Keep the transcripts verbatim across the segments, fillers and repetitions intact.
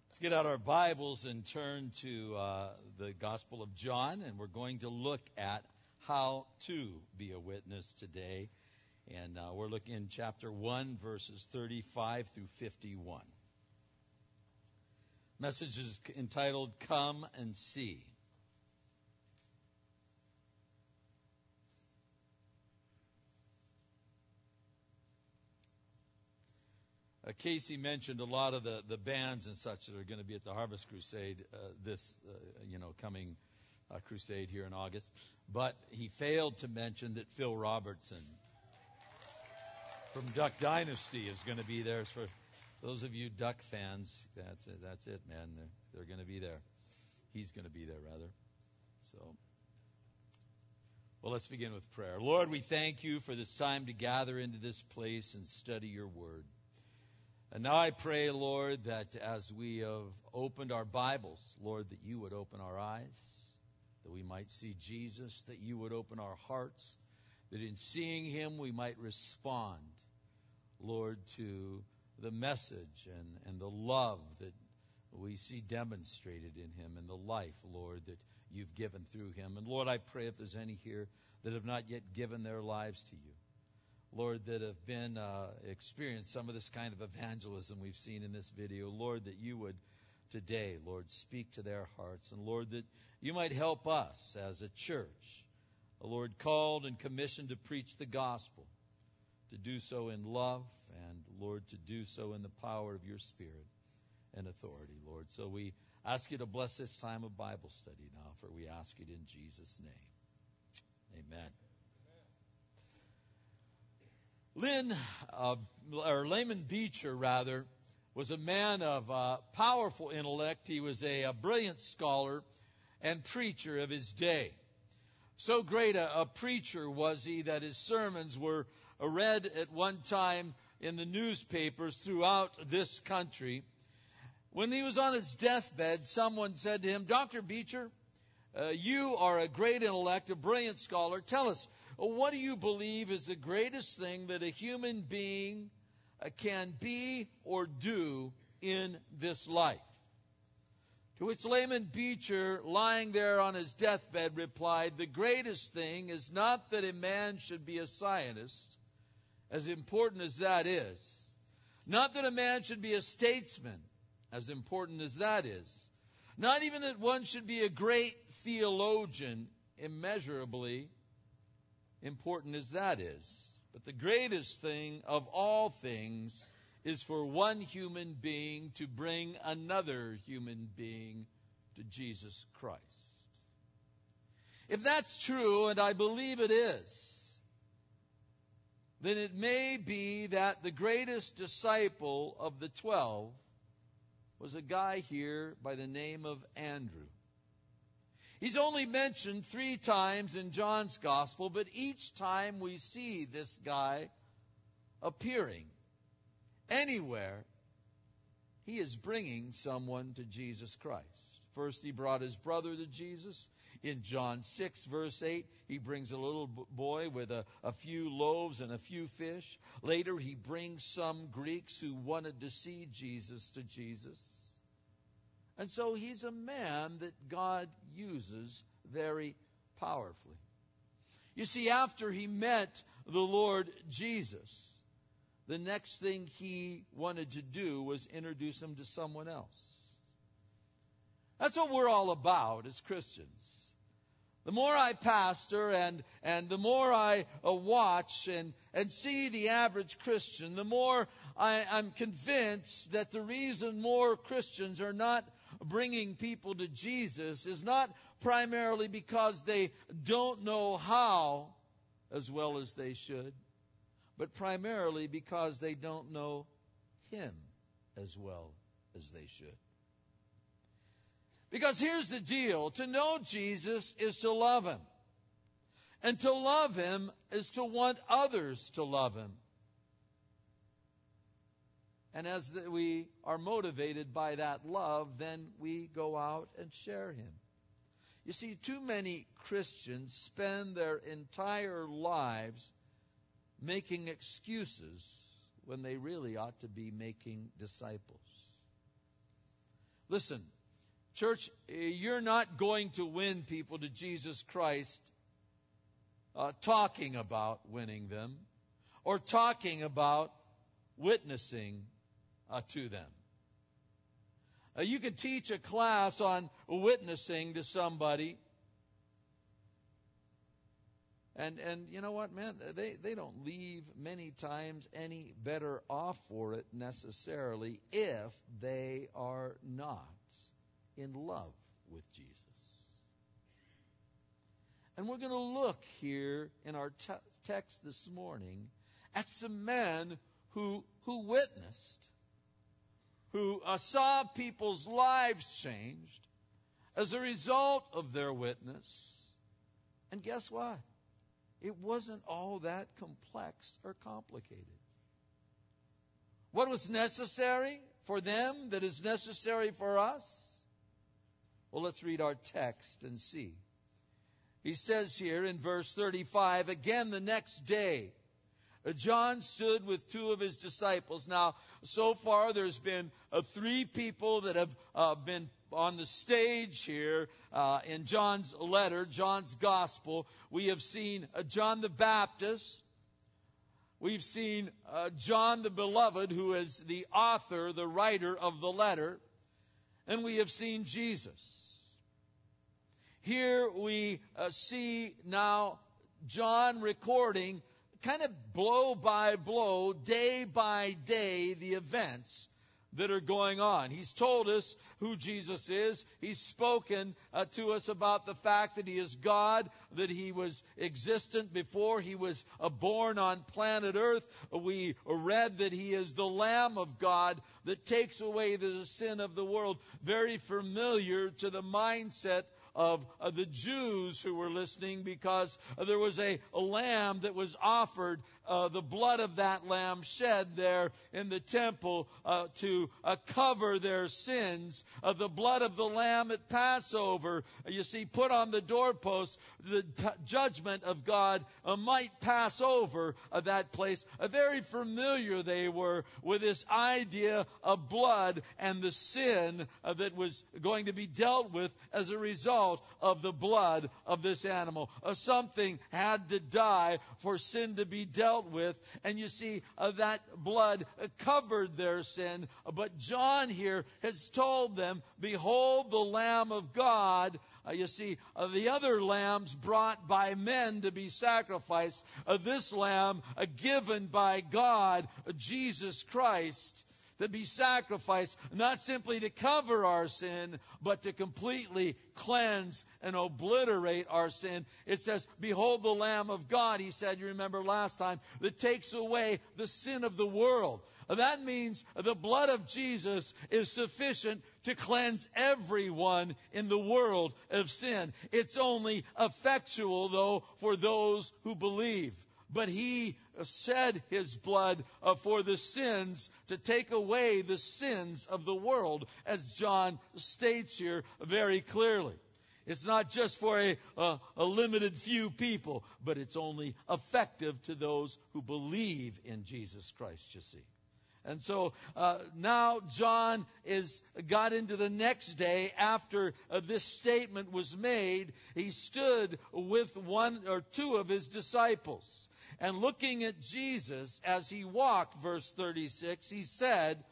Let's get out our Bibles and turn to uh, the Gospel of John, and we're going to look at how to be a witness today. And uh, we're looking in chapter one, verses thirty-five through fifty-one. Message is entitled, Come and See. Uh, Casey mentioned a lot of the, the bands and such that are going to be at the Harvest Crusade uh, this, uh, you know, coming uh, crusade here in August. But he failed to mention that Phil Robertson from Duck Dynasty is going to be there. For those of you Duck fans, that's it, that's it, man. They're, they're going to be there. He's going to be there, rather. So, well, let's begin with prayer. Lord, we thank you for this time to gather into this place and study your word. And now I pray, Lord, that as we have opened our Bibles, Lord, that you would open our eyes, that we might see Jesus, that you would open our hearts, that in seeing him we might respond, Lord, to the message and, and the love that we see demonstrated in him and the life, Lord, that you've given through him. And Lord, I pray if there's any here that have not yet given their lives to you, Lord, that have been uh, experienced some of this kind of evangelism we've seen in this video, Lord, that you would today, Lord, speak to their hearts. And Lord, that you might help us as a church, a Lord, called and commissioned to preach the gospel, to do so in love, and Lord, to do so in the power of your Spirit and authority, Lord. So we ask you to bless this time of Bible study now, for we ask it in Jesus' name. Amen. Lynn, uh, or Layman Beecher, rather, was a man of uh, powerful intellect. He was a, a brilliant scholar and preacher of his day. So great a, a preacher was he that his sermons were read at one time in the newspapers throughout this country. When he was on his deathbed, someone said to him, Doctor Beecher, Uh, you are a great intellect, a brilliant scholar. Tell us, what do you believe is the greatest thing that a human being uh, can be or do in this life? To which Layman Beecher, lying there on his deathbed, replied, the greatest thing is not that a man should be a scientist, as important as that is. Not that a man should be a statesman, as important as that is. Not even that one should be a great theologian, immeasurably important as that is. But the greatest thing of all things is for one human being to bring another human being to Jesus Christ. If that's true, and I believe it is, then it may be that the greatest disciple of the twelve was a guy here by the name of Andrew. He's only mentioned three times in John's Gospel, but each time we see this guy appearing anywhere, he is bringing someone to Jesus Christ. First, he brought his brother to Jesus. In John six, verse eight, he brings a little boy with a, a few loaves and a few fish. Later, he brings some Greeks who wanted to see Jesus to Jesus. And so he's a man that God uses very powerfully. You see, after he met the Lord Jesus, the next thing he wanted to do was introduce him to someone else. That's what we're all about as Christians. The more I pastor and, and the more I uh, watch and, and see the average Christian, the more I, I'm convinced that the reason more Christians are not bringing people to Jesus is not primarily because they don't know how as well as they should, but primarily because they don't know him as well as they should. Because here's the deal. To know Jesus is to love him. And to love him is to want others to love him. And as we are motivated by that love, then we go out and share him. You see, too many Christians spend their entire lives making excuses when they really ought to be making disciples. Listen, church, you're not going to win people to Jesus Christ uh, talking about winning them or talking about witnessing uh, to them. Uh, you can teach a class on witnessing to somebody, and and you know what, man? They, they don't leave many times any better off for it necessarily if they are not in love with Jesus. And we're going to look here in our te- text this morning at some men who who witnessed, who uh, saw people's lives changed as a result of their witness. And guess what? It wasn't all that complex or complicated. What was necessary for them that is necessary for us? Well, let's read our text and see. He says here in verse thirty-five, again the next day, John stood with two of his disciples. Now, so far there's been uh, three people that have uh, been on the stage here uh, in John's letter, John's gospel. We have seen uh, John the Baptist. We've seen uh, John the Beloved, who is the author, the writer of the letter. And we have seen Jesus. Here we uh, see now John recording kind of blow by blow, day by day, the events that are going on. He's told us who Jesus is. He's spoken uh, to us about the fact that He is God, that He was existent before He was uh, born on planet Earth. We read that He is the Lamb of God that takes away the sin of the world. Very familiar to the mindset of uh, the Jews who were listening, because uh, there was a, a lamb that was offered, uh, the blood of that lamb shed there in the temple uh, to uh, cover their sins. Uh, the blood of the lamb at Passover, uh, you see, put on the doorpost, the t- judgment of God uh, might pass over uh, that place. Uh, very familiar they were with this idea of blood and the sin uh, that was going to be dealt with as a result of the blood of this animal. Uh, something had to die for sin to be dealt with. And you see, uh, that blood uh, covered their sin. Uh, but John here has told them, behold the Lamb of God. Uh, you see, uh, the other lambs brought by men to be sacrificed. Uh, this lamb uh, given by God, uh, Jesus Christ, to be sacrificed, not simply to cover our sin, but to completely cleanse and obliterate our sin. It says, behold the Lamb of God, he said, you remember last time, that takes away the sin of the world. That means the blood of Jesus is sufficient to cleanse everyone in the world of sin. It's only effectual, though, for those who believe. But He shed His blood uh, for the sins, to take away the sins of the world, as John states here very clearly. It's not just for a, a, a limited few people, but it's only effective to those who believe in Jesus Christ, you see. And so uh, now John is got into the next day after uh, this statement was made. He stood with one or two of his disciples. And looking at Jesus as he walked, verse thirty-six, he said,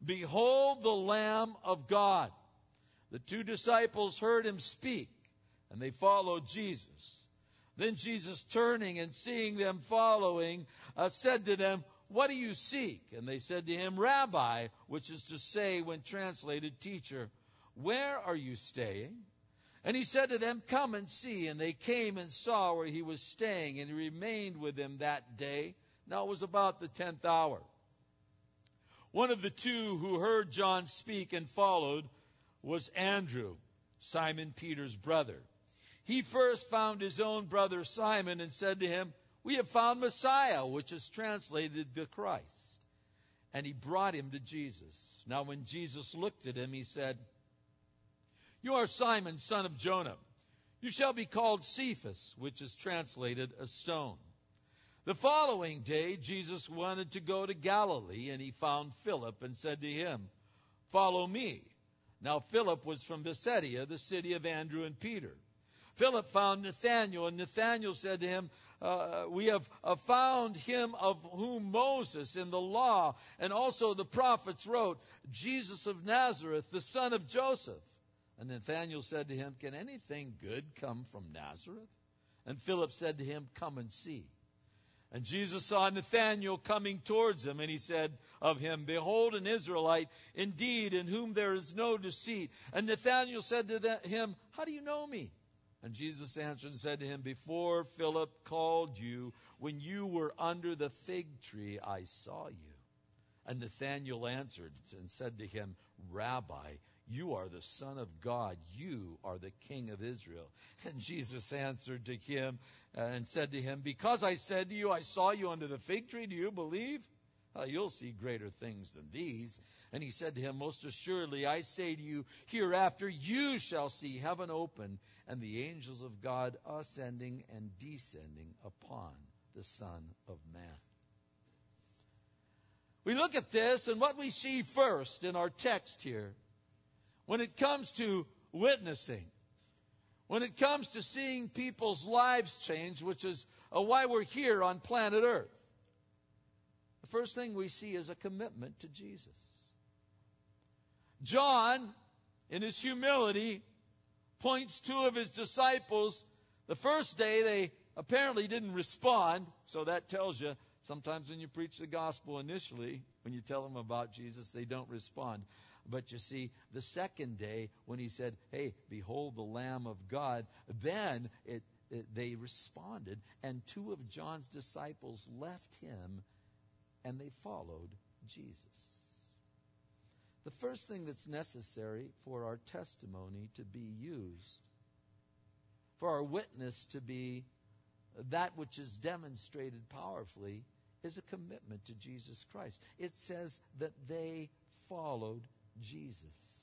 behold the Lamb of God. The two disciples heard him speak, and they followed Jesus. Then Jesus, turning and seeing them following, uh, said to them, what do you seek? And they said to him, Rabbi, which is to say, when translated, teacher, where are you staying? And he said to them, come and see. And they came and saw where he was staying, and he remained with them that day. Now it was about the tenth hour. One of the two who heard John speak and followed was Andrew, Simon Peter's brother. He first found his own brother Simon and said to him, we have found Messiah, which is translated the Christ. And he brought him to Jesus. Now when Jesus looked at him, he said, you are Simon, son of Jonah. You shall be called Cephas, which is translated a stone. The following day, Jesus wanted to go to Galilee, and he found Philip and said to him, follow me. Now Philip was from Bethsaida, the city of Andrew and Peter. Philip found Nathanael, and Nathanael said to him, uh, we have uh, found him of whom Moses in the law and also the prophets wrote, Jesus of Nazareth, the son of Joseph. And Nathanael said to him, can anything good come from Nazareth? And Philip said to him, come and see. And Jesus saw Nathanael coming towards him, and he said of him, behold, an Israelite indeed, in whom there is no deceit. And Nathanael said to him, how do you know me? And Jesus answered and said to him, before Philip called you, when you were under the fig tree, I saw you. And Nathanael answered and said to him, Rabbi, you are the Son of God. You are the King of Israel. And Jesus answered to him uh, and said to him, because I said to you, I saw you under the fig tree, do you believe? Uh, you'll see greater things than these. And he said to him, most assuredly, I say to you, hereafter you shall see heaven open and the angels of God ascending and descending upon the Son of Man. We look at this, and what we see first in our text here, when it comes to witnessing, when it comes to seeing people's lives change, which is uh, why we're here on planet Earth, the first thing we see is a commitment to Jesus. John, in his humility, points two of his disciples. The first day they apparently didn't respond, so that tells you sometimes when you preach the gospel initially, when you tell them about Jesus, they don't respond. But you see, the second day when he said, hey, behold the Lamb of God, then it, it, they responded, and two of John's disciples left him, and they followed Jesus. The first thing that's necessary for our testimony to be used, for our witness to be that which is demonstrated powerfully, is a commitment to Jesus Christ. It says that they followed Jesus.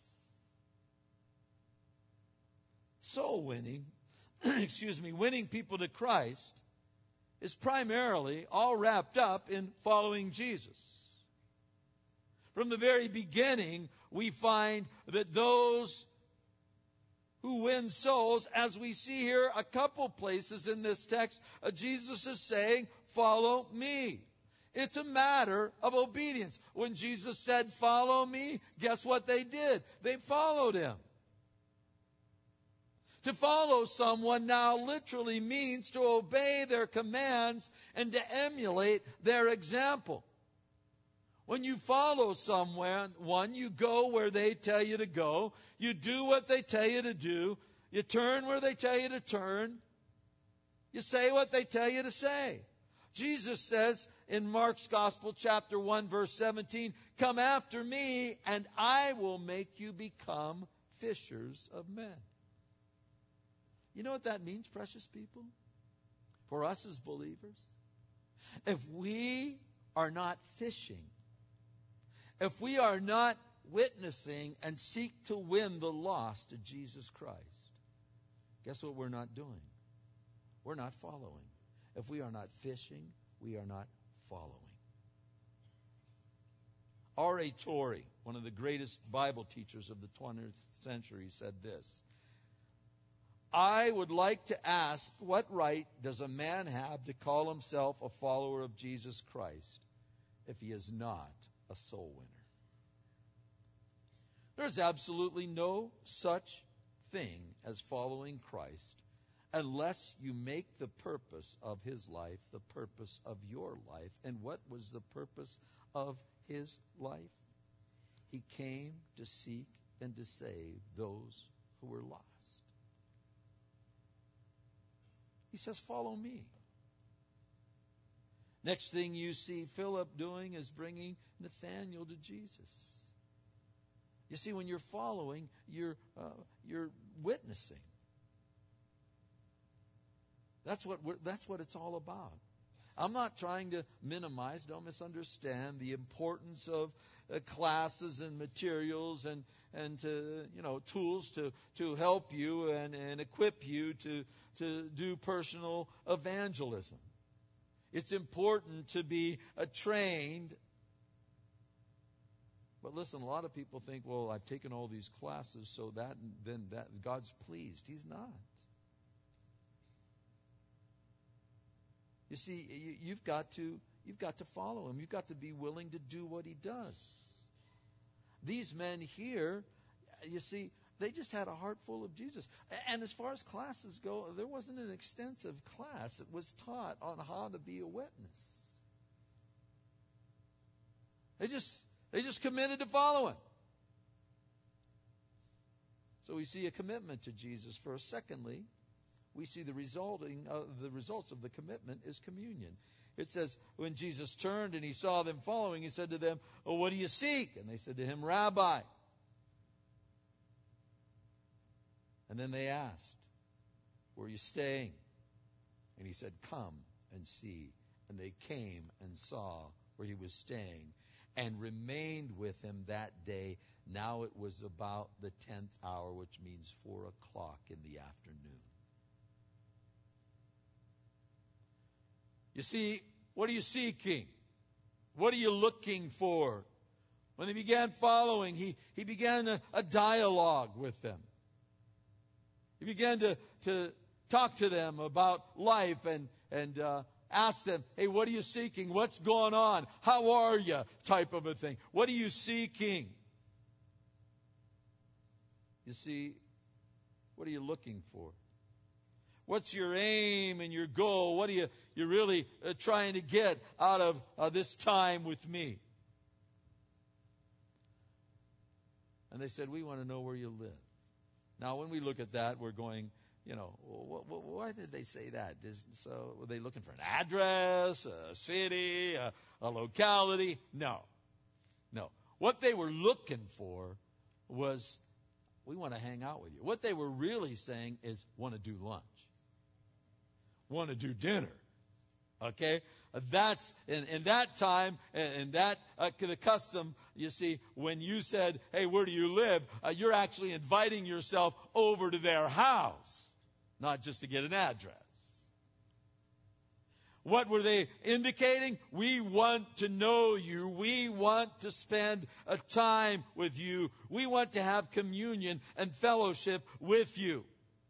Soul winning, excuse me, winning people to Christ is primarily all wrapped up in following Jesus. From the very beginning, we find that those who win souls, as we see here a couple places in this text, uh, Jesus is saying, follow me. It's a matter of obedience. When Jesus said, follow me, guess what they did? They followed him. To follow someone now literally means to obey their commands and to emulate their example. When you follow someone, one, you go where they tell you to go. You do what they tell you to do. You turn where they tell you to turn. You say what they tell you to say. Jesus says in Mark's Gospel, chapter one, verse seventeen, come after me, and I will make you become fishers of men. You know what that means, precious people? For us as believers, if we are not fishing, if we are not witnessing and seek to win the lost to Jesus Christ, guess what we're not doing? We're not following. If we are not fishing, we are not following. R A Torrey, one of the greatest Bible teachers of the twentieth century, said this: I would like to ask, what right does a man have to call himself a follower of Jesus Christ if he is not a soul winner? There's absolutely no such thing as following Christ unless you make the purpose of his life the purpose of your life. And what was the purpose of his life? He came to seek and to save those who were lost. He says, follow me. Next thing you see Philip doing is bringing Nathanael to Jesus. You see, when you're following, you're uh, you're witnessing. That's what we're, that's what it's all about. I'm not trying to minimize, don't misunderstand, the importance of uh, classes and materials and and to, you know, tools to to help you and, and equip you to to do personal evangelism. It's important to be uh, trained But listen, a lot of people think, well, I've taken all these classes, so that then that God's pleased. He's not. You see, you, you've got to you've got to follow him. You've got to be willing to do what he does. These men here, you see, they just had a heart full of Jesus. And as far as classes go, there wasn't an extensive class. It was taught on how to be a witness. They just they just committed to follow him. So we see a commitment to Jesus first. Secondly, we see the resulting uh, the results of the commitment is communion. It says, when Jesus turned and he saw them following, he said to them, "Oh, what do you seek?" And they said to him, "Rabbi." And then they asked, "Where are you staying?" And he said, "Come and see." And they came and saw where he was staying and remained with him that day. Now it was about the tenth hour, which means four o'clock in the afternoon. You see, what are you seeking? What are you looking for? When they began following, he, he began a, a dialogue with them. He began to, to talk to them about life and, and uh, ask them, hey, what are you seeking? What's going on? How are you? Type of a thing. What are you seeking? You see, what are you looking for? What's your aim and your goal? What are you you're really uh, trying to get out of uh, this time with me? And they said, we want to know where you live. Now, when we look at that, we're going, you know, wh- wh- why did they say that? Is, so were they looking for an address, a city, a, a locality? No. No. What they were looking for was, we want to hang out with you. What they were really saying is, want to do lunch. Want to do dinner. Okay? That's, in, in that time, in, in that uh, the custom, you see, when you said, hey, where do you live? Uh, you're actually inviting yourself over to their house, not just to get an address. What were they indicating? We want to know you. We want to spend a time with you. We want to have communion and fellowship with you.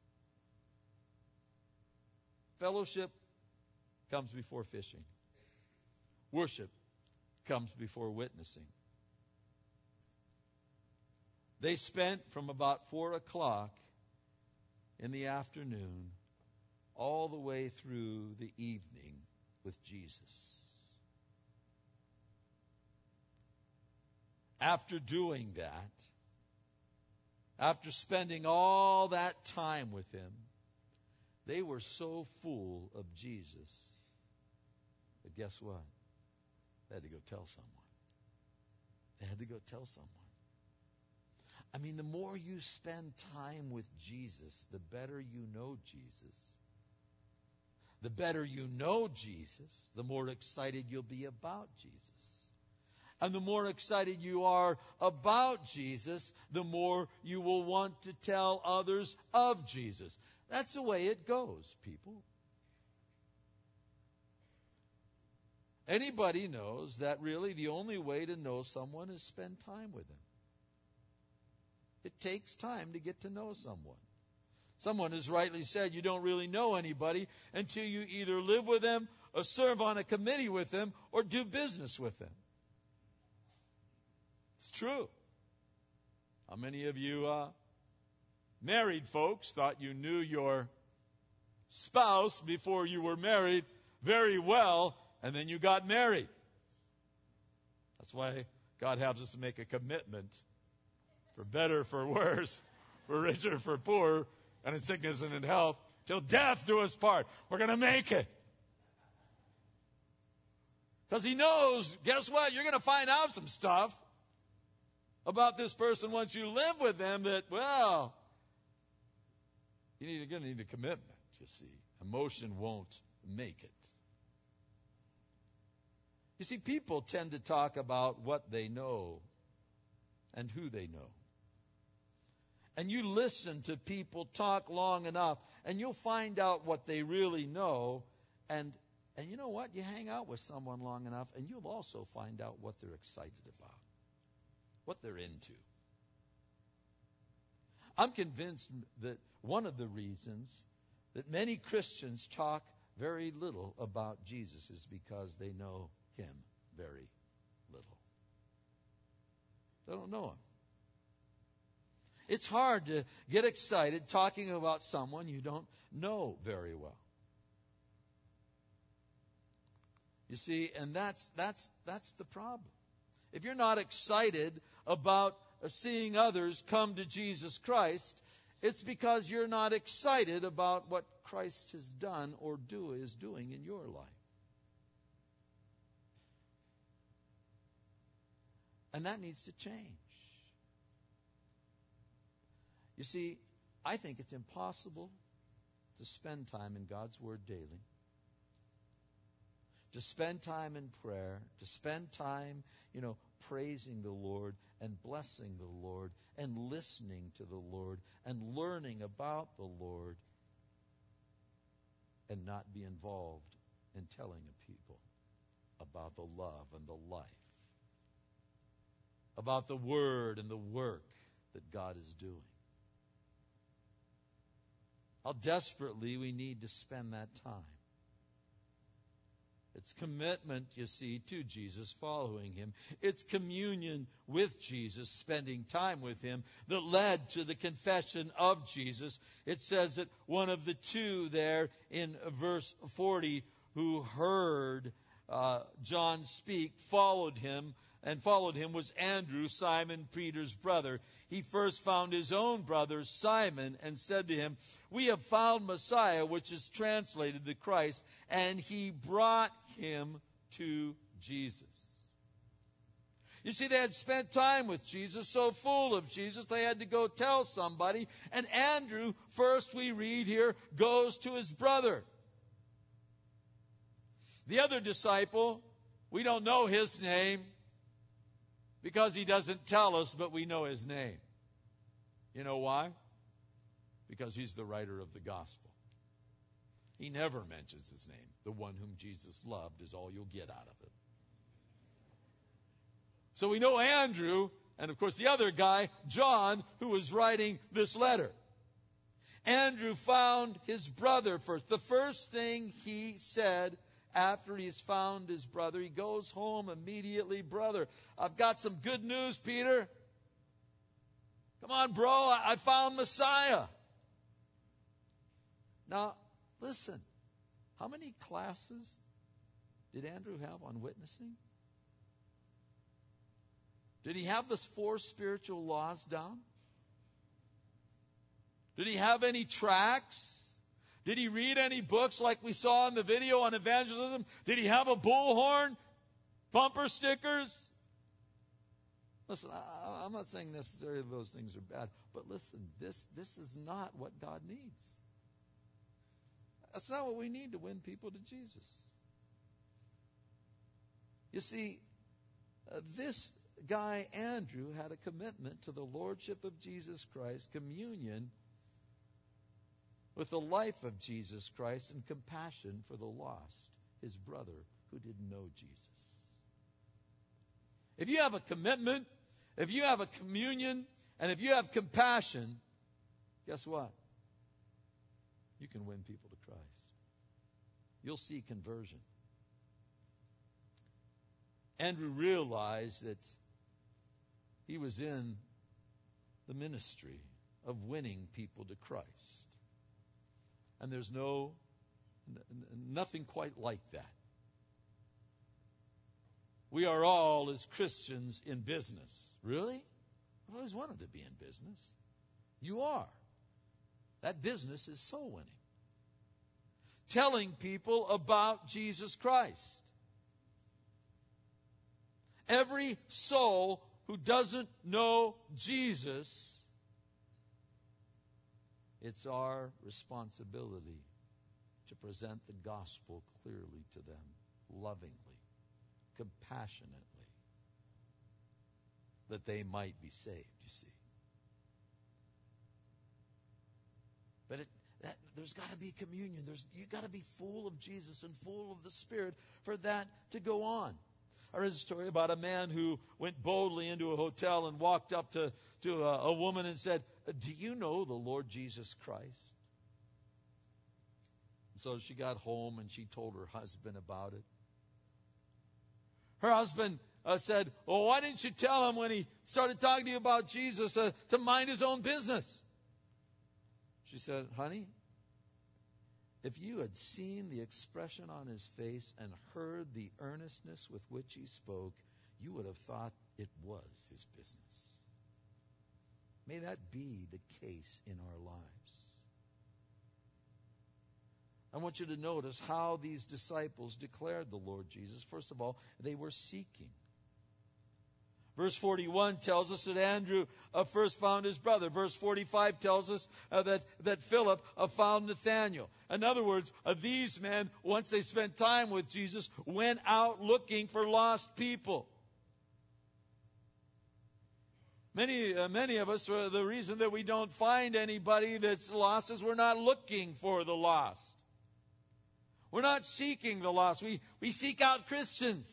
Fellowship comes before fishing. Worship comes before witnessing. They spent from about four o'clock in the afternoon all the way through the evening with Jesus. After doing that, after spending all that time with him, they were so full of Jesus that guess what? They had to go tell someone. They had to go tell someone. I mean, the more you spend time with Jesus, the better you know Jesus. The better you know Jesus, the more excited you'll be about Jesus. And the more excited you are about Jesus, the more you will want to tell others of Jesus. That's the way it goes, people. Anybody knows that really the only way to know someone is spend time with them. It takes time to get to know someone. Someone has rightly said you don't really know anybody until you either live with them or serve on a committee with them or do business with them. It's true. How many of you uh, married folks thought you knew your spouse before you were married very well, and then you got married? That's why God has us make a commitment, for better, for worse, for richer, for poor, and in sickness and in health, till death do us part. We're going to make it. Because he knows, guess what? You're going to find out some stuff about this person once you live with them that, well, you need, you're going to need a commitment, you see. Emotion won't make it. You see, people tend to talk about what they know and who they know. And you listen to people talk long enough, and you'll find out what they really know. And and you know what? You hang out with someone long enough, and you'll also find out what they're excited about. what they're into. I'm convinced that one of the reasons that many Christians talk very little about Jesus is because they know him very little. They don't know him. It's hard to get excited talking about someone you don't know very well. You see, and that's that's that's the problem. If you're not excited about seeing others come to Jesus Christ, it's because you're not excited about what Christ has done or do is doing in your life. And that needs to change. You see, I think it's impossible to spend time in God's Word daily, to spend time in prayer, to spend time, you know, praising the Lord and blessing the Lord and listening to the Lord and learning about the Lord and not be involved in telling people about the love and the life, about the Word and the work that God is doing. How desperately we need to spend that time. It's commitment, you see, to Jesus, following him. It's communion with Jesus, spending time with him, that led to the confession of Jesus. It says that one of the two there in verse forty who heard uh, John speak followed him, and followed him was Andrew, Simon Peter's brother. He first found his own brother Simon and said to him, "We have found Messiah," which is translated the Christ, and he brought him to Jesus. You see, they had spent time with Jesus, so full of Jesus, they had to go tell somebody. And Andrew, first we read here, goes to his brother. The other disciple, we don't know his name, because he doesn't tell us, but we know his name. You know why? Because he's the writer of the gospel. He never mentions his name. The one whom Jesus loved is all you'll get out of it. So we know Andrew, and of course the other guy, John, who was writing this letter. Andrew found his brother first. The first thing he said after he's found his brother, he goes home immediately. "Brother, I've got some good news, Peter. Come on, bro, I found Messiah." Now, listen, how many classes did Andrew have on witnessing? Did he have the four spiritual laws down? Did he have any tracts? Did he read any books like we saw in the video on evangelism? Did he have a bullhorn? Bumper stickers? Listen, I, I'm not saying necessarily those things are bad, but listen, this, this is not what God needs. That's not what we need to win people to Jesus. You see, uh, this guy, Andrew, had a commitment to the lordship of Jesus Christ, communion with the life of Jesus Christ, and compassion for the lost, his brother who didn't know Jesus. If you have a commitment, if you have a communion, and if you have compassion, guess what? You can win people to Christ. You'll see conversion. Andrew realized that he was in the ministry of winning people to Christ. And there's no, n- nothing quite like that. We are all, as Christians, in business. Really? I've always wanted to be in business. You are. That business is soul winning. Telling people about Jesus Christ. Every soul who doesn't know Jesus, it's our responsibility to present the gospel clearly to them, lovingly, compassionately, that they might be saved, you see. But it, that, there's got to be communion. There's you got to be full of Jesus and full of the Spirit for that to go on. I read a story about a man who went boldly into a hotel and walked up to, to a, a woman and said, "Do you know the Lord Jesus Christ?" So she got home and she told her husband about it. Her husband uh, said, "Well, why didn't you tell him when he started talking to you about Jesus uh, to mind his own business?" She said, "Honey, if you had seen the expression on his face and heard the earnestness with which he spoke, you would have thought it was his business." May that be the case in our lives. I want you to notice how these disciples declared the Lord Jesus. First of all, they were seeking. Verse forty-one tells us that Andrew uh, first found his brother. Verse forty-five tells us uh, that, that Philip uh, found Nathanael. In other words, uh, these men, once they spent time with Jesus, went out looking for lost people. Many, uh, many of us, uh, the reason that we don't find anybody that's lost is we're not looking for the lost. We're not seeking the lost. We, we seek out Christians.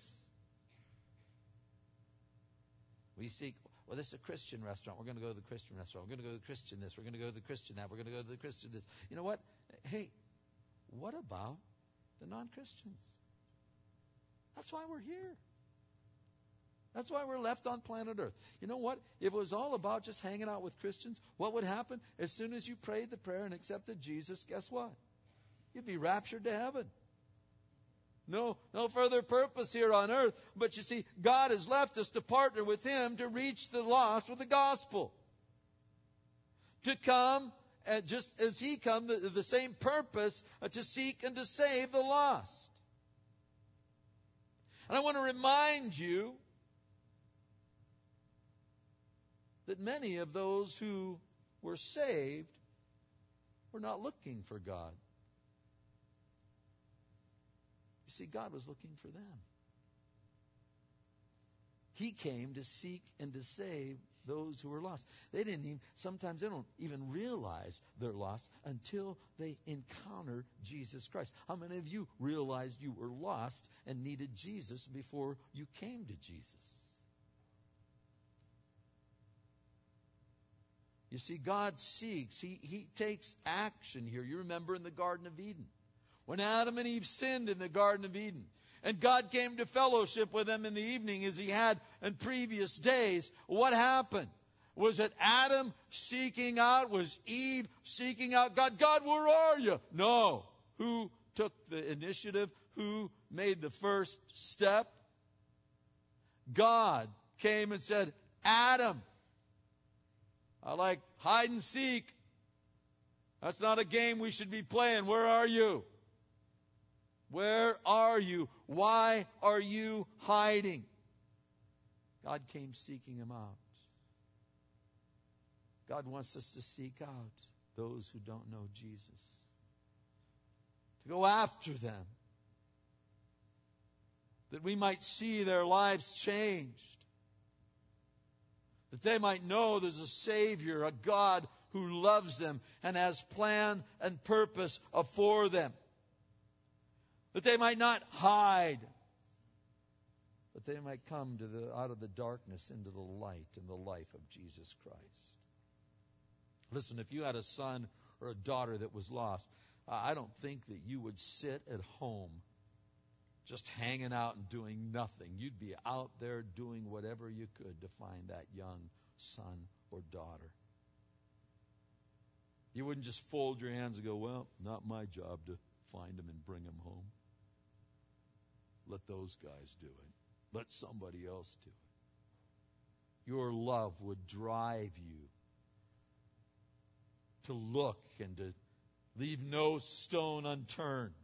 We seek, well, this is a Christian restaurant. We're going to go to the Christian restaurant. We're going to go to the Christian this. We're going to go to the Christian that. We're going to go to the Christian this. You know what? Hey, what about the non-Christians? That's why we're here. That's why we're left on planet Earth. You know what? If it was all about just hanging out with Christians, what would happen? As soon as you prayed the prayer and accepted Jesus, guess what? You'd be raptured to heaven. No, no further purpose here on earth. But you see, God has left us to partner with Him to reach the lost with the gospel. To come, and just as He come, the, the same purpose, uh, to seek and to save the lost. And I want to remind you that many of those who were saved were not looking for God. You see, God was looking for them. He came to seek and to save those who were lost. They didn't even, sometimes they don't even realize they're lost until they encounter Jesus Christ. How many of you realized you were lost and needed Jesus before you came to Jesus? You see, God seeks. He, he takes action here. You remember in the Garden of Eden, when Adam and Eve sinned in the Garden of Eden, and God came to fellowship with them in the evening as He had in previous days, what happened? Was it Adam seeking out? Was Eve seeking out God? God, where are you? No. Who took the initiative? Who made the first step? God came and said, Adam, I like hide and seek. That's not a game we should be playing. Where are you? Where are you? Why are you hiding? God came seeking him out. God wants us to seek out those who don't know Jesus. To go after them. That we might see their lives changed. That they might know there's a Savior, a God who loves them and has plan and purpose for them. That they might not hide, but they might come to the, out of the darkness into the light and the life of Jesus Christ. Listen, if you had a son or a daughter that was lost, I don't think that you would sit at home just hanging out and doing nothing. You'd be out there doing whatever you could to find that young son or daughter. You wouldn't just fold your hands and go, well, not my job to find him and bring him home. Let those guys do it. Let somebody else do it. Your love would drive you to look and to leave no stone unturned.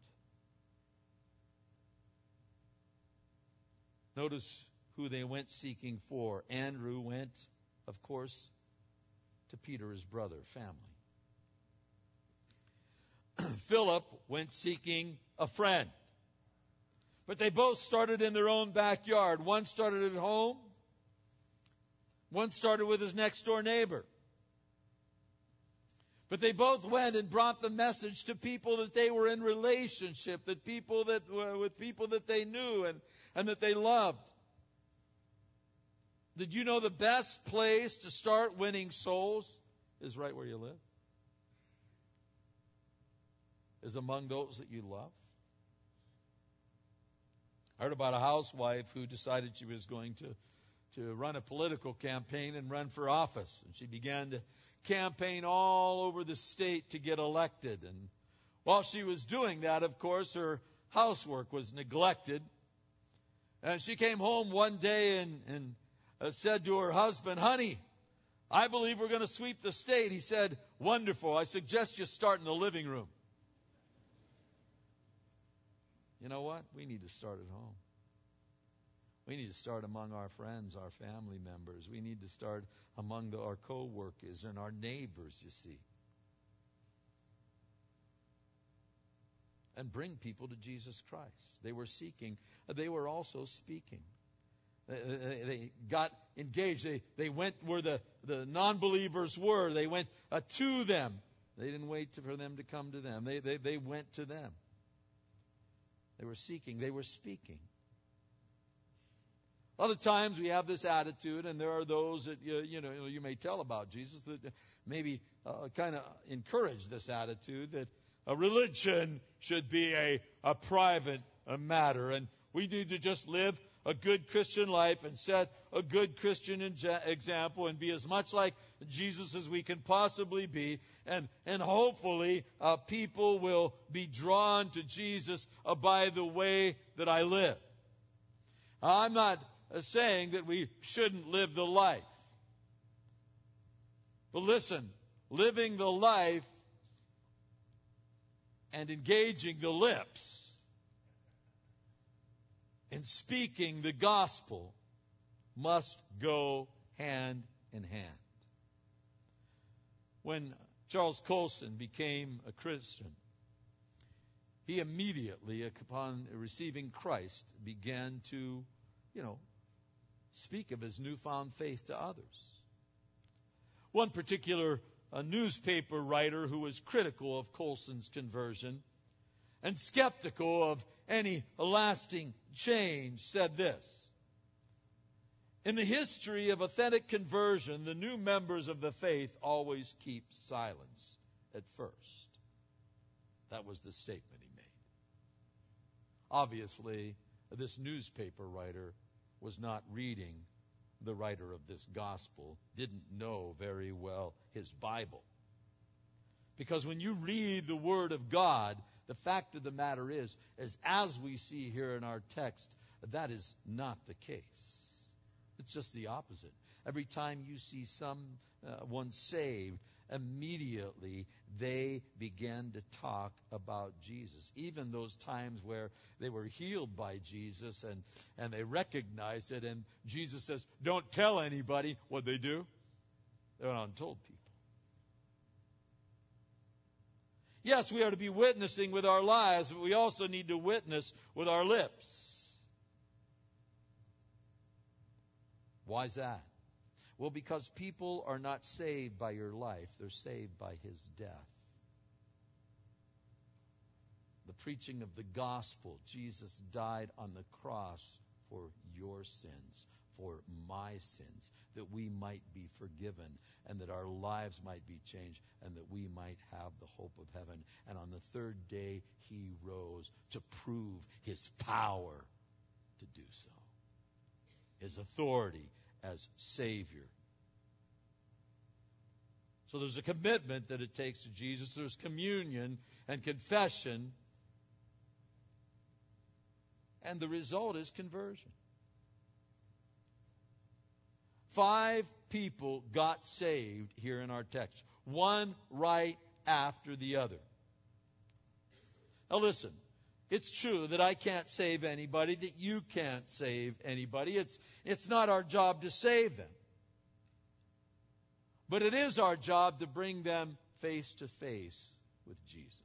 Notice who they went seeking for. Andrew went, of course, to Peter, his brother, family. Philip went seeking a friend. But they both started in their own backyard. One started at home. One started with his next door neighbor. But they both went and brought the message to people that they were in relationship, that people that were with people that they knew and, and that they loved. Did you know the best place to start winning souls is right where you live? Is among those that you love? I heard about a housewife who decided she was going to, to run a political campaign and run for office. And she began to campaign all over the state to get elected. And while she was doing that, of course, her housework was neglected. And she came home one day and, and uh, said to her husband, "Honey, I believe we're going to sweep the state." He said, "Wonderful. I suggest you start in the living room." You know what? We need to start at home. We need to start among our friends, our family members. We need to start among the, our co-workers and our neighbors, you see. And bring people to Jesus Christ. They were seeking. They were also speaking. They, they, they got engaged. They, they went where the, the non-believers were. They went uh, to them. They didn't wait for them to come to them. They, they, they went to them. They were seeking. They were speaking. A lot of times we have this attitude, and there are those that you, you know you may tell about Jesus that maybe uh, kind of encourage this attitude that a religion should be a, a private a matter, and we need to just live a good Christian life and set a good Christian inja- example and be as much like Jesus as we can possibly be, and and hopefully uh, people will be drawn to Jesus uh, by the way that I live. I'm not uh, saying that we shouldn't live the life, but listen, living the life and engaging the lips and speaking the gospel must go hand in hand. When Charles Colson became a Christian, he immediately, upon receiving Christ, began to, you know, speak of his newfound faith to others. One particular a newspaper writer who was critical of Colson's conversion and skeptical of any lasting change said this: "In the history of authentic conversion, the new members of the faith always keep silence at first." That was the statement he made. Obviously, this newspaper writer was not reading the writer of this gospel, didn't know very well his Bible. Because when you read the Word of God, the fact of the matter is, is as we see here in our text, that is not the case. It's just the opposite. Every time you see someone saved, immediately they began to talk about Jesus. Even those times where they were healed by Jesus and, and they recognized it, and Jesus says, "Don't tell anybody." What they do? They went on and told people. Yes, we are to be witnessing with our lives, but we also need to witness with our lips. Why is that? Well, because people are not saved by your life. They're saved by His death. The preaching of the gospel. Jesus died on the cross for your sins, for my sins, that we might be forgiven and that our lives might be changed and that we might have the hope of heaven. And on the third day, He rose to prove His power to do so. His authority as Savior. So there's a commitment that it takes to Jesus. There's communion and confession. And the result is conversion. Five people got saved here in our text. One right after the other. Now listen. It's true that I can't save anybody, that you can't save anybody. It's, it's not our job to save them. But it is our job to bring them face to face with Jesus.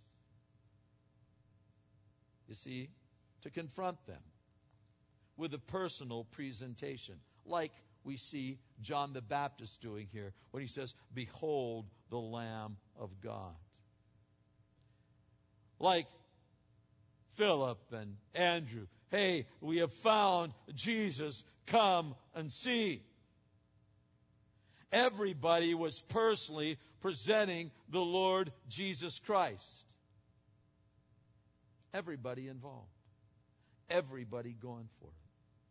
You see, to confront them with a personal presentation, like we see John the Baptist doing here when he says, "Behold the Lamb of God." Like Philip and Andrew, hey, we have found Jesus, come and see. Everybody was personally presenting the Lord Jesus Christ. Everybody involved. Everybody going for it.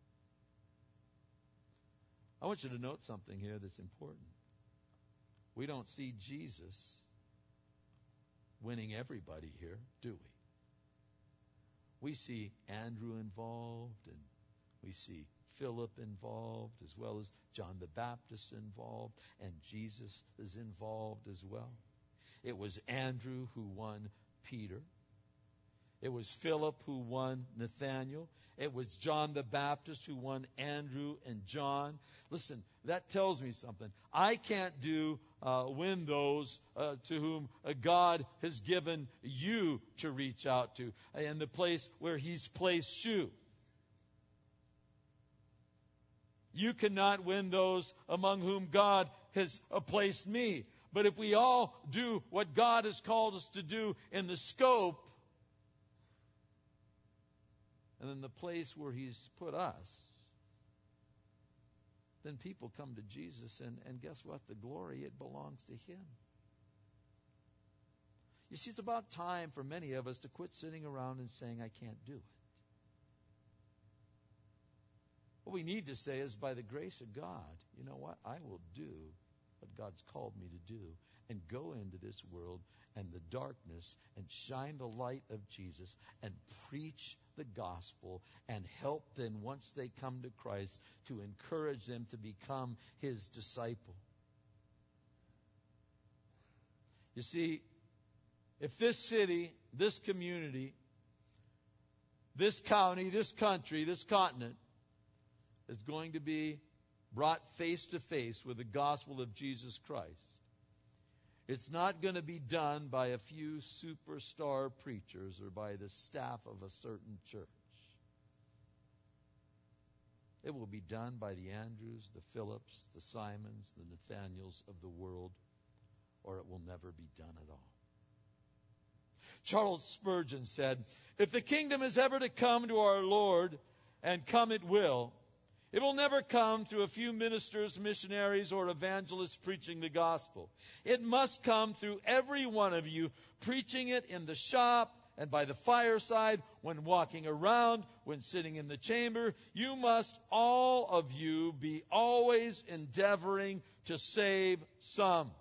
I want you to note something here that's important. We don't see Jesus winning everybody here, do we? We see Andrew involved, and we see Philip involved, as well as John the Baptist involved, and Jesus is involved as well. It was Andrew who won Peter. It was Philip who won Nathanael. It was John the Baptist who won Andrew and John. Listen, that tells me something. I can't do uh, win those uh, to whom uh, God has given you to reach out to, and the place where He's placed you. You cannot win those among whom God has uh, placed me. But if we all do what God has called us to do in the scope, and in the place where He's put us, then people come to Jesus, and, and guess what? The glory, it belongs to Him. You see, it's about time for many of us to quit sitting around and saying, I can't do it. What we need to say is, by the grace of God, you know what? I will do what God's called me to do and go into this world and the darkness and shine the light of Jesus and preach the gospel and help them, once they come to Christ, to encourage them to become His disciple. You see, if this city, this community, this county, this country, this continent is going to be brought face to face with the gospel of Jesus Christ, it's not going to be done by a few superstar preachers or by the staff of a certain church. It will be done by the Andrews, the Philips, the Simons, the Nathaniels of the world, or it will never be done at all. Charles Spurgeon said, if the kingdom is ever to come to our Lord, and come it will, it will never come through a few ministers, missionaries, or evangelists preaching the gospel. It must come through every one of you preaching it in the shop and by the fireside, when walking around, when sitting in the chamber. You must, all of you, be always endeavoring to save some.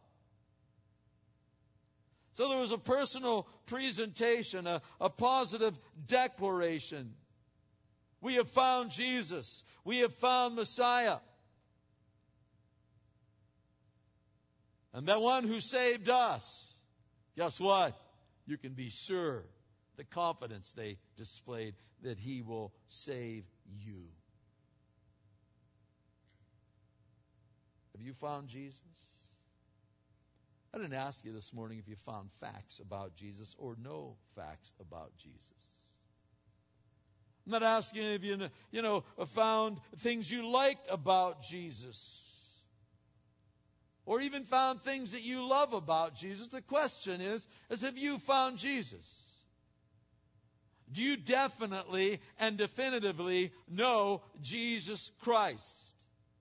So there was a personal presentation, a, a positive declaration. We have found Jesus. We have found Messiah. And that one who saved us, guess what? You can be sure the confidence they displayed that He will save you. Have you found Jesus? I didn't ask you this morning if you found facts about Jesus or no facts about Jesus. I'm not asking if you, you know, found things you liked about Jesus, or even found things that you love about Jesus. The question is, is have you found Jesus? Do you definitely and definitively know Jesus Christ?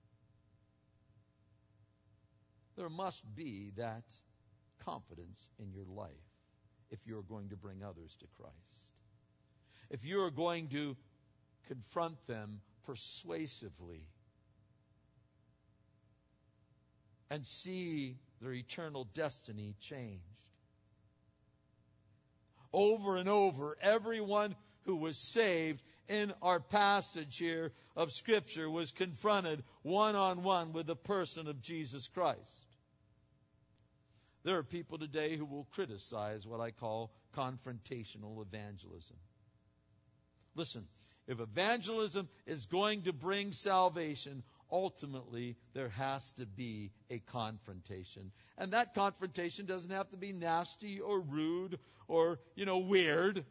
There must be that confidence in your life if you're going to bring others to Christ. If you're going to confront them persuasively and see their eternal destiny changed. Over and over, everyone who was saved in our passage here of Scripture was confronted one-on-one with the person of Jesus Christ. There are people today who will criticize what I call confrontational evangelism. Listen, if evangelism is going to bring salvation, ultimately there has to be a confrontation. And that confrontation doesn't have to be nasty or rude or, you know, weird.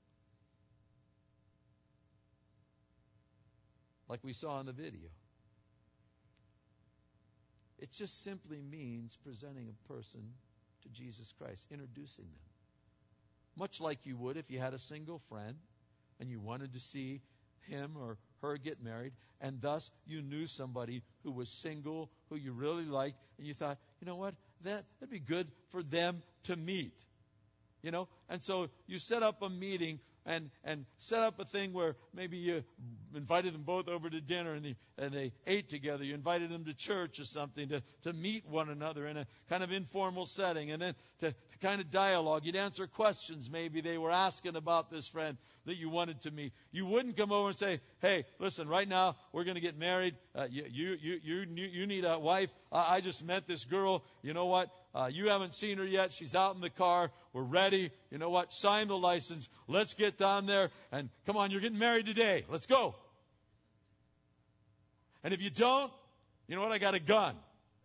Like we saw in the video. It just simply means presenting a person to Jesus Christ, introducing them. Much like you would if you had a single friend and you wanted to see him or her get married, and thus you knew somebody who was single, who you really liked, and you thought, you know what, that, that'd be good for them to meet. You know, and so you set up a meeting and, and set up a thing where maybe you invited them both over to dinner and they, and they ate together. You invited them to church or something to, to meet one another in a kind of informal setting, and then to, to kind of dialogue. You'd answer questions maybe they were asking about this friend that you wanted to meet. You wouldn't come over and say, hey, listen, right now we're going to get married. Uh, you, you, you, you, you need a wife. I, I just met this girl. You know what? Uh, you haven't seen her yet. She's out in the car. We're ready. You know what? Sign the license. Let's get down there. And come on, you're getting married today. Let's go. And if you don't, you know what? I got a gun.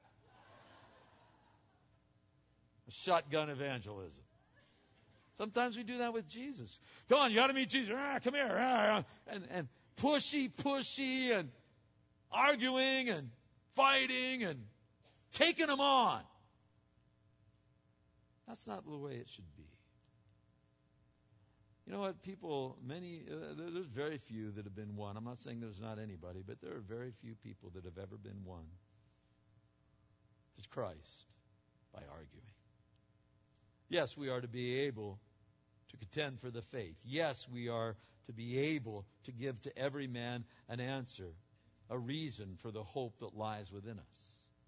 A shotgun evangelism. Sometimes we do that with Jesus. Come on, you got to meet Jesus. Ah, come here. Ah, and, and pushy, pushy, and arguing and fighting and taking them on. That's not the way it should be. You know what? People, many, uh, there's very few that have been won. I'm not saying there's not anybody, but there are very few people that have ever been won to Christ by arguing. Yes, we are to be able to contend for the faith. Yes, we are to be able to give to every man an answer, a reason for the hope that lies within us.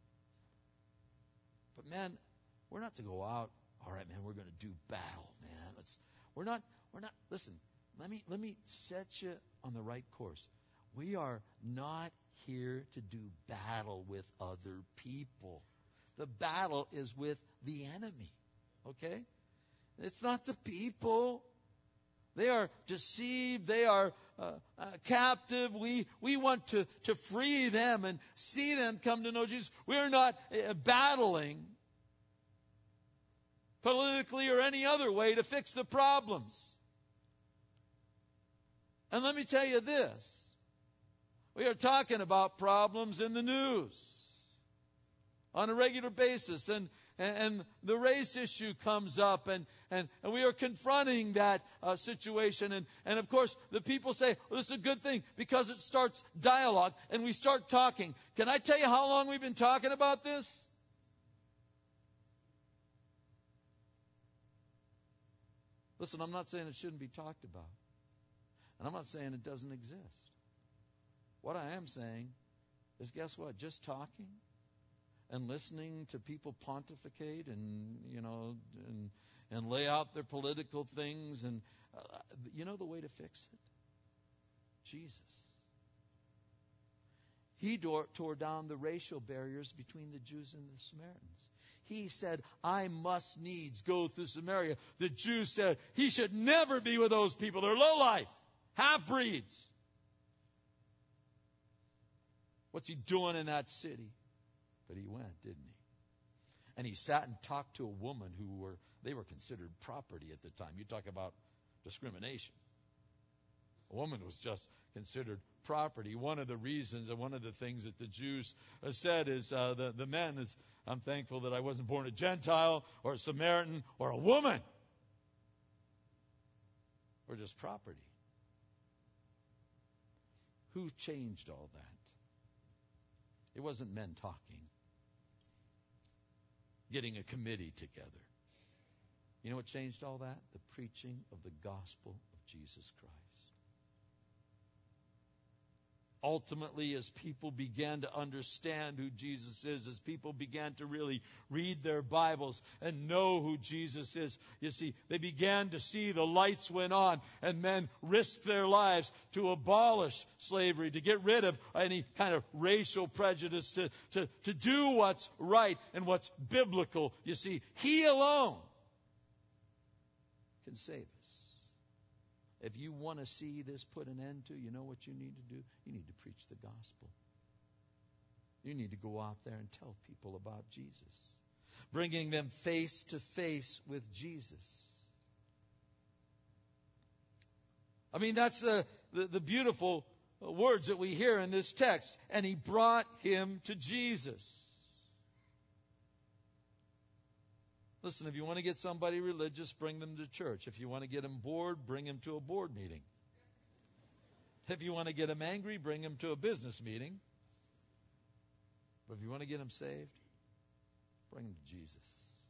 But man, we're not to go out, all right, man, we're going to do battle, man. Let's, we're not, we're not, listen, let me, let me set you on the right course. We are not here to do battle with other people. The battle is with the enemy, okay? It's not the people. They are deceived. They are uh, uh, captive. We we want to, to free them and see them come to know Jesus. We're not uh, battling politically or any other way to fix the problems. And let me tell you this. We are talking about problems in the news on a regular basis. And And, and the race issue comes up, and, and, and we are confronting that uh, situation. And, and of course, the people say, well, this is a good thing because it starts dialogue, and we start talking. Can I tell you how long we've been talking about this? Listen, I'm not saying it shouldn't be talked about. And I'm not saying it doesn't exist. What I am saying is, guess what? Just talking and listening to people pontificate and, you know, and, and lay out their political things. And uh, you know the way to fix it? Jesus. He tore, tore down the racial barriers between the Jews and the Samaritans. He said, I must needs go through Samaria. The Jews said, he should never be with those people. They're lowlife, half-breeds. What's he doing in that city? But he went, didn't he? And he sat and talked to a woman who were, they were considered property at the time. You talk about discrimination. A woman was just considered property. One of the reasons and one of the things that the Jews said is uh, the, the men is, I'm thankful that I wasn't born a Gentile or a Samaritan or a woman. We're just property. Who changed all that? It wasn't men talking, getting a committee together. You know what changed all that? The preaching of the gospel of Jesus Christ. Ultimately, as people began to understand who Jesus is, as people began to really read their Bibles and know who Jesus is, you see, they began to see the lights went on and men risked their lives to abolish slavery, to get rid of any kind of racial prejudice, to, to, to do what's right and what's biblical. You see, He alone can save us. If you want to see this put an end to, you know what you need to do? You need to preach the gospel. You need to go out there and tell people about Jesus, bringing them face to face with Jesus. I mean, that's the, the, the beautiful words that we hear in this text. And he brought him to Jesus. Listen, if you want to get somebody religious, bring them to church. If you want to get them bored, bring them to a board meeting. If you want to get him angry, bring him to a business meeting. But if you want to get him saved, bring him to Jesus.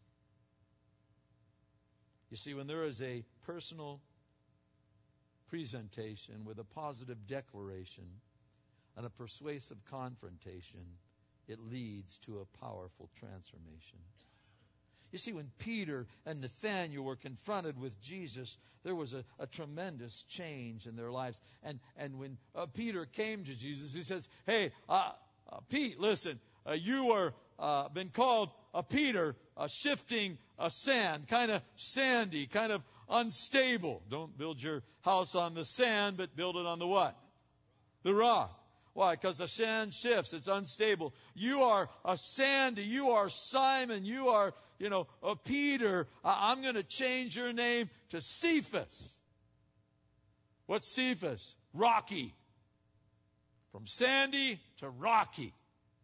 You see, when there is a personal presentation with a positive declaration and a persuasive confrontation, it leads to a powerful transformation. You see, when Peter and Nathanael were confronted with Jesus, there was a, a tremendous change in their lives. And and when uh, Peter came to Jesus, he says, hey, uh, uh, Pete, listen, uh, you are uh, been called a Peter, uh, shifting uh, sand, kind of sandy, kind of unstable. Don't build your house on the sand, but build it on the what? The rock. Why? Because the sand shifts. It's unstable. You are a Sandy. You are Simon. You are, you know, a Peter. I'm going to change your name to Cephas. What's Cephas? Rocky. From sandy to rocky.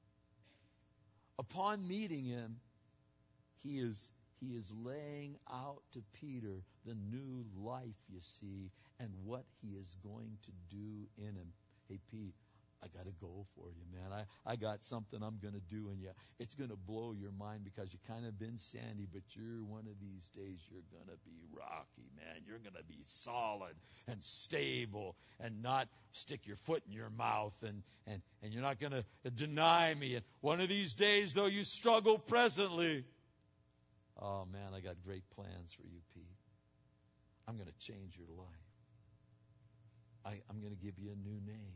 Upon meeting him, he is he is laying out to Peter the new life, you see, and what he is going to do in him. Hey, Pete, I got to go for you, man. I, I got something I'm going to do in you. It's going to blow your mind because you kind of been sandy, but you're one of these days you're going to be rocky, man. You're going to be solid and stable and not stick your foot in your mouth, and, and, and you're not going to deny me. And one of these days, though you struggle presently, oh, man, I got great plans for you, Pete. I'm going to change your life. I, I'm going to give you a new name.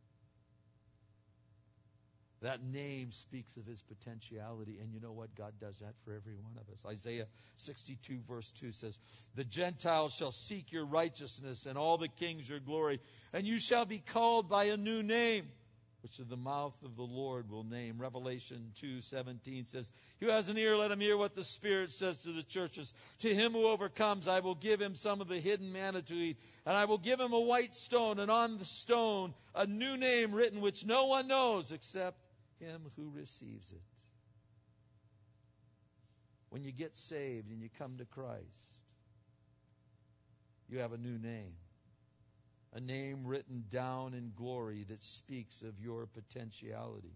That name speaks of his potentiality. And you know what? God does that for every one of us. Isaiah sixty-two verse two says, the Gentiles shall seek your righteousness, and all the kings your glory. And you shall be called by a new name, which of the mouth of the Lord will name. Revelation two seventeen says, who has an ear, let him hear what the Spirit says to the churches. To him who overcomes, I will give him some of the hidden manna to eat. And I will give him a white stone, and on the stone a new name written, which no one knows except him who receives it. When you get saved and you come to Christ, you have a new name. A name written down in glory that speaks of your potentiality.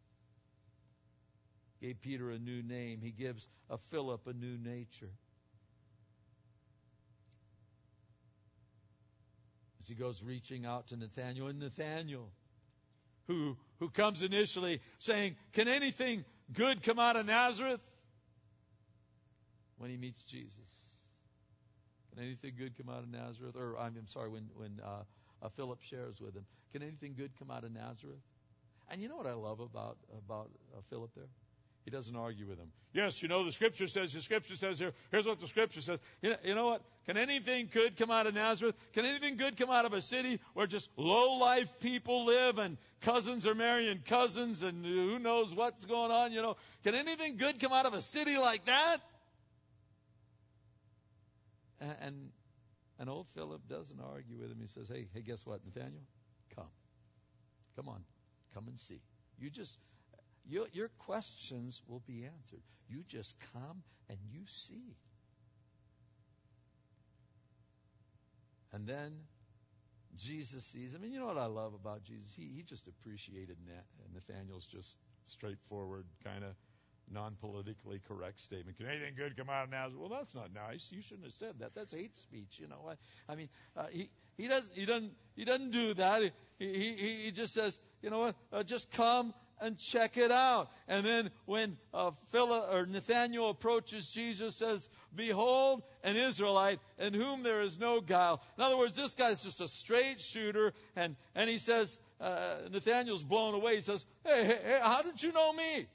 Gave Peter a new name. He gives a Philip a new nature. As he goes reaching out to Nathanael, and Nathanael, who who comes initially saying, can anything good come out of Nazareth? When he meets Jesus. Can anything good come out of Nazareth? Or I'm, I'm sorry, when, when uh, uh, Philip shares with him, can anything good come out of Nazareth? And you know what I love about, about uh, Philip there? He doesn't argue with him. Yes, you know, the Scripture says, the Scripture says here, here's what the Scripture says. You know, you know what? Can anything good come out of Nazareth? Can anything good come out of a city where just low-life people live and cousins are marrying cousins and who knows what's going on, you know? Can anything good come out of a city like that? And, and, and old Philip doesn't argue with him. He says, hey, hey, guess what, Nathanael? Come. Come on. Come and see. You just... Your, your questions will be answered. You just come and you see. And then Jesus sees him. And you know what I love about Jesus? He, he just appreciated Nat- Nathanael's just straightforward, kind of non-politically correct statement. Can anything good come out of Nazareth? Well, that's not nice. You shouldn't have said that. That's hate speech. You know. I, I mean, uh, he he doesn't he doesn't he doesn't do that. He he, he just says, you know what? Uh, just come and check it out. And then when uh, Philip or Nathanael approaches Jesus, says, behold, an Israelite in whom there is no guile. In other words, this guy's just a straight shooter. And, and he says, uh, Nathanael's blown away. He says, hey, hey, hey, how did you know me?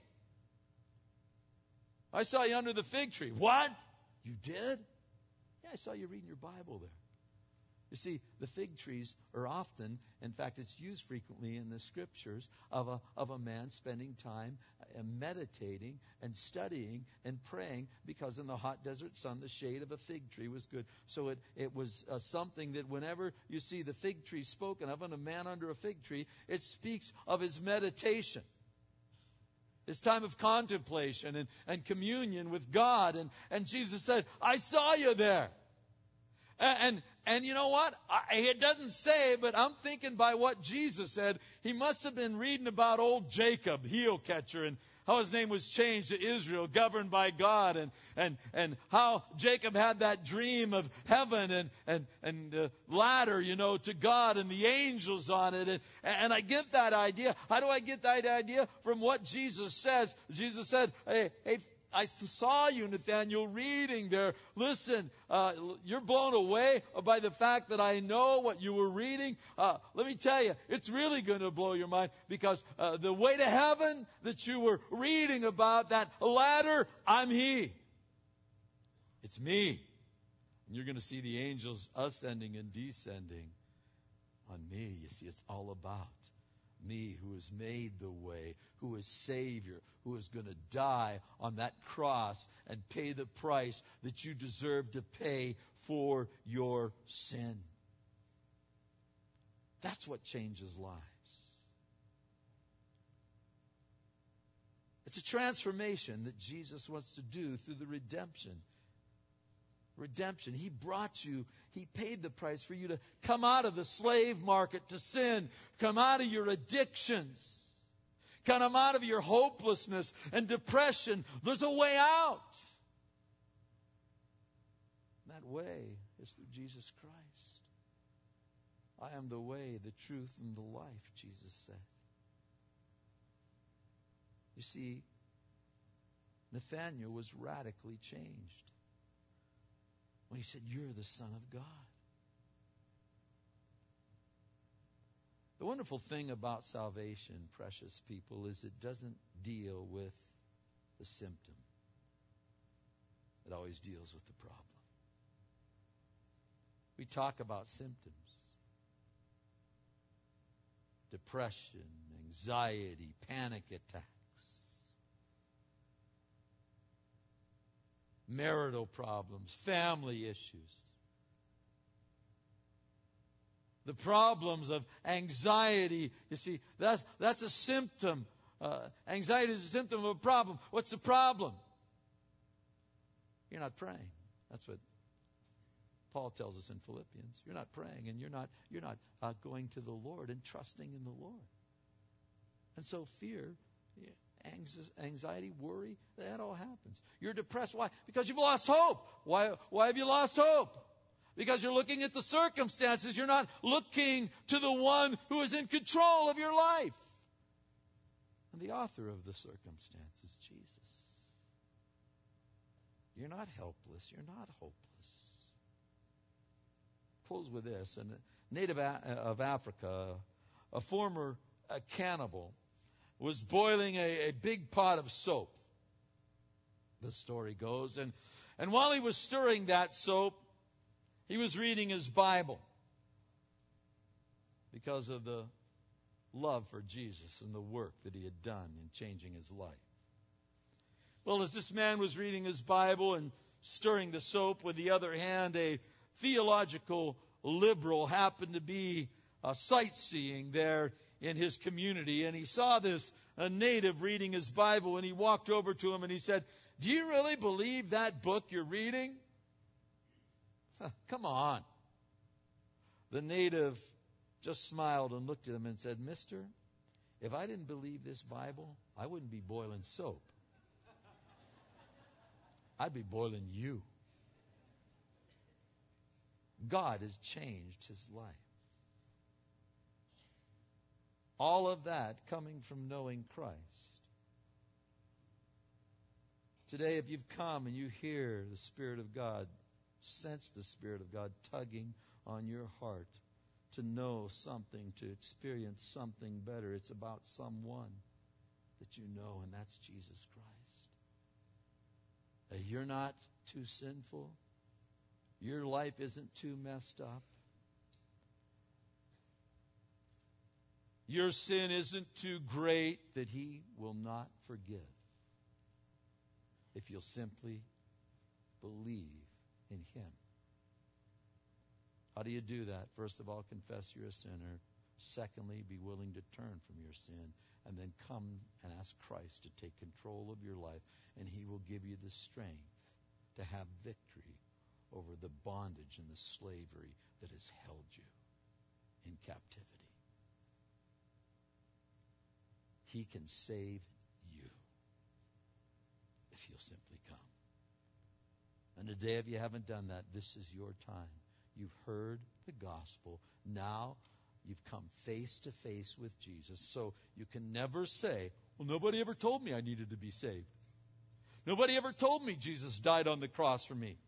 I saw you under the fig tree. What? You did? Yeah, I saw you reading your Bible there. You see, the fig trees are often, in fact, it's used frequently in the Scriptures of a of a man spending time uh, meditating and studying and praying, because in the hot desert sun, the shade of a fig tree was good. So it, it was uh, something that whenever you see the fig tree spoken of and a man under a fig tree, it speaks of his meditation. It's time of contemplation and, and communion with God. And, and Jesus said, I saw you there. And, and you know what? I, it doesn't say, but I'm thinking by what Jesus said, he must have been reading about old Jacob, heel catcher, and how his name was changed to Israel, governed by God, and and and how Jacob had that dream of heaven and and and uh, ladder, you know, to God and the angels on it, and and I get that idea. How do I get that idea? From what Jesus says. Jesus said, "Hey, hey." I saw you, Nathaniel, reading there. Listen, uh, you're blown away by the fact that I know what you were reading. Uh, let me tell you, it's really going to blow your mind, because uh, the way to heaven that you were reading about, that ladder, I'm He. It's me. And you're going to see the angels ascending and descending on me. You see, it's all about me, who has made the way, who is Savior, who is going to die on that cross and pay the price that you deserve to pay for your sin. That's what changes lives. It's a transformation that Jesus wants to do through the redemption. Redemption. He brought you, He paid the price for you to come out of the slave market to sin, come out of your addictions, come out of your hopelessness and depression. There's a way out. And that way is through Jesus Christ. I am the way, the truth, and the life, Jesus said. You see, Nathanael was radically changed when he said, "You're the Son of God." The wonderful thing about salvation, precious people, is it doesn't deal with the symptom. It always deals with the problem. We talk about symptoms. Depression, anxiety, panic attacks, marital problems, family issues. The problems of anxiety, you see, that's, that's a symptom. Uh, anxiety is a symptom of a problem. What's the problem? You're not praying. That's what Paul tells us in Philippians. You're not praying, and you're not you're not uh, going to the Lord and trusting in the Lord. And so fear, anxiety, worry, that all happens. You're depressed. Why? Because you've lost hope. Why, why have you lost hope? Because you're looking at the circumstances. You're not looking to the one who is in control of your life. And the author of the circumstance is Jesus. You're not helpless. You're not hopeless. Close with this. A native of Africa, a former a cannibal, was boiling a, a big pot of soap, the story goes. And, and while he was stirring that soap, he was reading his Bible because of the love for Jesus and the work that he had done in changing his life. Well, as this man was reading his Bible and stirring the soap, with the other hand, a theological liberal happened to be uh, sightseeing there in his community, and he saw this a native reading his Bible, and he walked over to him and he said, "Do you really believe that book you're reading?" Huh, come on. The native just smiled and looked at him and said, "Mister, if I didn't believe this Bible, I wouldn't be boiling soap. I'd be boiling you." God has changed his life. All of that coming from knowing Christ. Today, if you've come and you hear the Spirit of God, sense the Spirit of God tugging on your heart to know something, to experience something better, it's about someone that you know, and that's Jesus Christ. That you're not too sinful. Your life isn't too messed up. Your sin isn't too great that he will not forgive if you'll simply believe in him. How do you do that? First of all, confess you're a sinner. Secondly, be willing to turn from your sin, and then come and ask Christ to take control of your life, and he will give you the strength to have victory over the bondage and the slavery that has held you in captivity. He can save you if you'll simply come. And today, if you haven't done that, this is your time. You've heard the gospel. Now you've come face to face with Jesus. So you can never say, well, nobody ever told me I needed to be saved. Nobody ever told me Jesus died on the cross for me.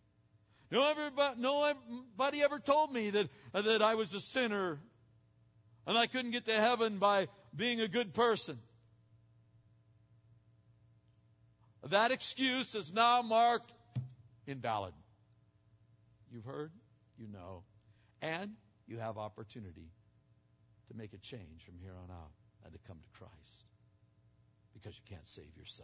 Nobody ever told me that, that I was a sinner and I couldn't get to heaven by being a good person. That excuse is now marked invalid. You've heard, you know, and you have opportunity to make a change from here on out and to come to Christ, because you can't save yourself.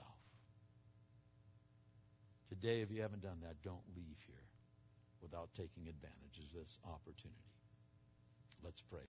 Today, if you haven't done that, don't leave here without taking advantage of this opportunity. Let's pray.